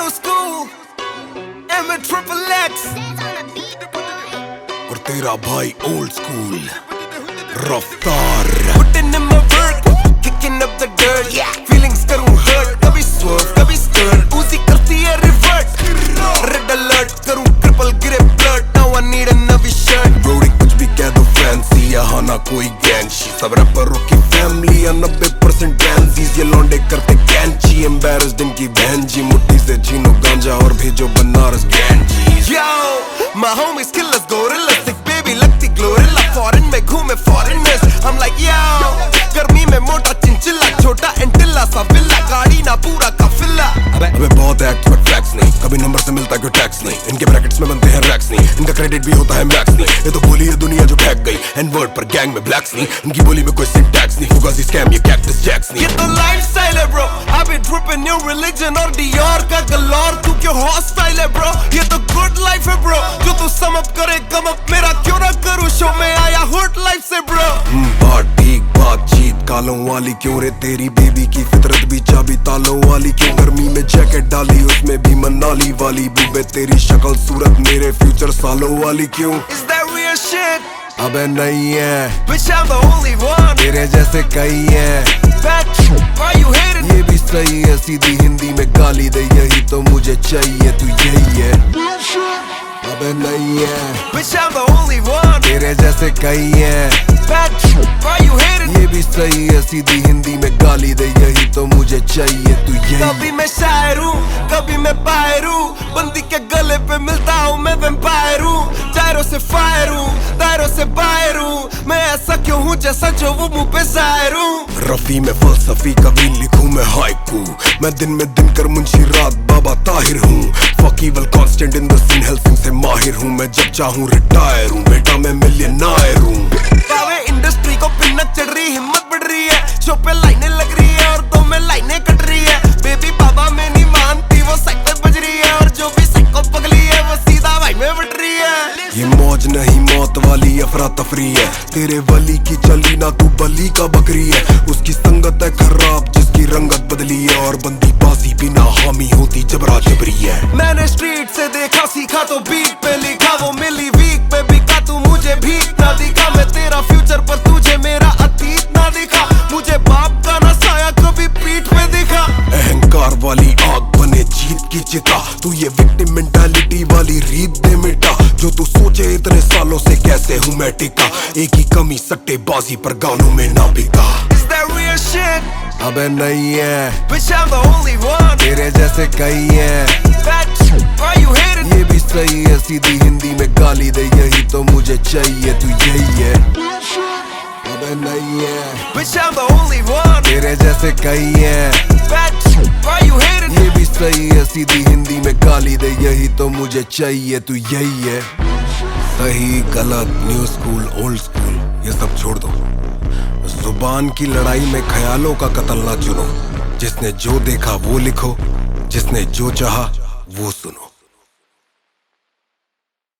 new school, M triple X, और तेरा भाई old school, रफ्तार। putting in my work, kicking up the dirt, feelings करूँ hurt, कभी swerve, कभी skirt, Uzi करती है revert, red alert, करूँ triple गिरे blood, now I need a Navi shirt। Brody कुछ भी कह दो fancy, यहाँ ना कोई गैंची, सब रैपरों की family या 90% ट्रांसीज, ये लौंडे करते कैंची, embarrassed इनकी बहन जी, मुट्ठी से छीनो गांजा और भेजो Banaras Ganges. Yo, my homies killers gorillas, thick baby लगती glorilla, foreign में घूमे foreigners, I'm like yo, गर्मी में मोटा चिंचिला, छोटा एंटिला सा विला, गाड़ी ना पूरा काफिला। अबे बहुत एक्ट बट फैक्स नहीं, कभी नंबर से मिलता क्यों टैक्स नहीं, इनके ब्रैकेट्स में बनते हैं रैक्स नहीं, इनका क्रेडिट भी होता है मैक्स नहीं, ये तो बोली है दुनिया जो फेंक गई, एंड वर्ड पर गैंग में ब्लैक्स नहीं, इनकी बोली में कोई सिंटैक्स नहीं, फुगासी स्कैम ये कैक्टस जैक्स नहीं। ये तो लाइफस्टाइल है bro, I've been tripping new religion और Dior का गलोर, तू क्यों हॉस्टाइल है ब्रो, ये तो गुड लाइफ है ब्रो, जो तू सम अप करे कम अप, मेरा क्यों ना करूँ शो में आया हुड लाइफ से ब्रो। बात ठीक बातचीत कालों वाली क्यों रे, तेरी बेबी की फितरत भी चाबी तालों वाली क्यों, गर्मी में जैकेट डाली उसमें भी मनाली वाली, बुबे तेरी शक्ल सूरत मेरे फ्यूचर सालों वाली क्यों। Is that real shit? अबे नहीं है, Bitch I'm the only one, तेरे जैसे कई हैं, Bitch, why you hating? ये भी सही है, सीधी हिंदी में गाली दे, यही तो मुझे चाहिए, तू यही है। अबे नहीं है, Bitch I'm the only one, तेरे जैसे कई हैं, Bitch, why you hating? ये भी सही है, सीधी हिंदी में गाली दे, यही तो मुझे चाहिए, तू यही। कभी मैं शायर हूँ, कभी मैं बाहर हूँ, बंदी के गले पे मिलता हूँ मैं वैम्पायर हूँ, जायरों से फायर हूँ, दायरों से बाहर हूँ, मैं ऐसा क्यों हूँ जैसा जो वो मुँह पे जाहिर हूँ। रफी में फलसफी कभी लिखूं मैं हाइकू, मैं दिन में दिन कर मुंशी रात बाबा ताहिर हूँ, फकीवल constant in the scene Helsing से माहिर हूँ, मैं जब चाहूँ रिटायर हूँ, बेटा मैं मिलियनायर हूँ। बावे इंडस्ट्री को पिन्नक चढ़ रही, हिम्मत बढ़ रही है, शो पे लाइनें लग रही है और दो में लाइनें कट रही है, बेबी बाबा में नहीं मानती वो साइड पे बज रही है, और जो भी साइड को पगली है वो सीधा भाई में बट रही है। ये मौज नहीं मौत वाली अफरा तफरी है, तेरे वली की चली ना तू बली का बकरी है, उसकी संगत है खराब जिसकी रंगत बदली है, और बंदी बाजी बिना हामी होती जबरा जबरी है। मैंने स्ट्रीट से देखा सीखा तो बीट पे लिखा, वो मिली वीक पे बिका, तू मुझे भीख ना दिखा, मैं तेरा फ्यूचर पर तुझे मेरा अतीत ना दिखा, मुझे बाप का ना साया कभी पीठ पे दिखा। अहंकार वाली आग बने जीत की चिता, तू ये विक्टिम मेंटालिटी वाली रीत दे मिटा, जो तू सोचे इतने सालों से कैसे हूँ मैं टिका, एक ही कमी सट्टेबाजी पर गानों में ना बिका। Is that real shit? अबे नहीं है, Bitch I'm the only one, तेरे जैसे कई हैं, Bitch, why you hating? ये भी सही है, सीधी हिंदी में गाली दे, यही तो मुझे चाहिए, तू यही है। अबे नहीं है, Bitch I'm the only one, तेरे जैसे कई हैं, Bitch, why you hating? ये भी सही है, सीधी हिंदी में गाली दे, यही तो मुझे चाहिए, तू यही है। सही गलत न्यू स्कूल ओल्ड स्कूल ये सब छोड़ दो, जुबान की लड़ाई में ख्यालों का कत्ल ना चुनो, जिसने जो देखा वो लिखो, जिसने जो चाहा वो सुनो।